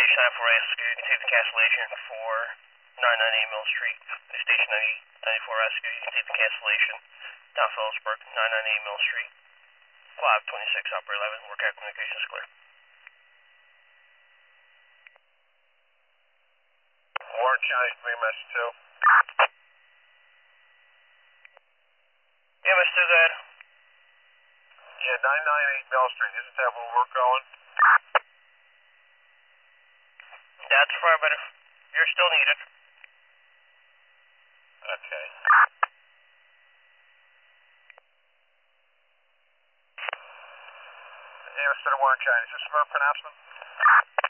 Station 94 Rescue. You can take the cancellation for 998 Mill Street. Station 94 Rescue. You can take the cancellation down Phillipsburg, 998 Mill Street. 526 Upper 11. Workout communications clear. Warren County 3 message 2. Yeah, Mr. Good. Yeah, 998 Mill Street. Isn't that where we're going? That's far better. You're still needed. Okay. Yeah, Mr. Warren County. Is this for a pronouncement?